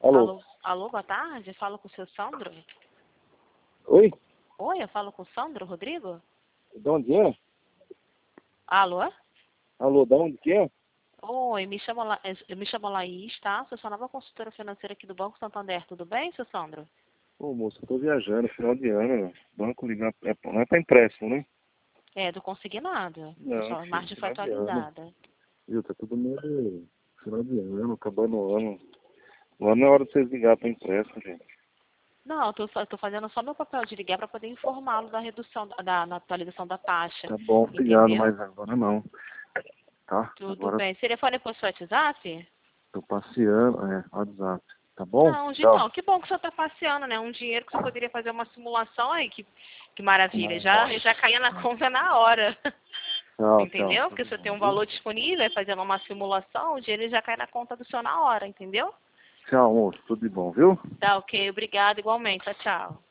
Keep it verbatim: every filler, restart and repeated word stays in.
Alô? Alô, alô, boa tarde. Falo com o seu Sandro. Oi? Oi, eu falo com o Sandro Rodrigo? De onde é? Alô? Alô, de onde que é? Oi, me chamo, La... eu me chamo Laís, tá? Sou sua nova consultora financeira aqui do Banco Santander. Tudo bem, seu Sandro? Ô, moço, eu tô viajando, final de ano, né? Banco ligar, é, não é pra empréstimo, né? É, do Consignado. Não, Só filho, margem foi final de ano. atualizada. Viu, tá todo mundo final de ano, acabando o ano. O ano é hora de vocês ligar pra empréstimo, gente. Não, eu tô, fa- eu tô fazendo só meu papel de ligar para poder informá-lo da redução, da, da na atualização da taxa. Tá bom, obrigado, Entendeu? mas agora não. Tá? Tudo Agora bem. Seu telefone é por seu WhatsApp? tô passeando, é, WhatsApp. Tá bom? Não, de- Tchau. não, que bom que o senhor está passeando, né? Um dinheiro que você poderia fazer uma simulação aí, que, que maravilha. Já, Nossa. já caía na conta na hora. Tchau, tchau. Entendeu? Porque Tudo você tem bom, um viu? valor disponível, aí fazendo uma simulação, o dinheiro já cai na conta do senhor na hora, entendeu? Tchau, moço. Tudo de bom, viu? Tá, ok. Obrigado, igualmente. Tchau, tchau.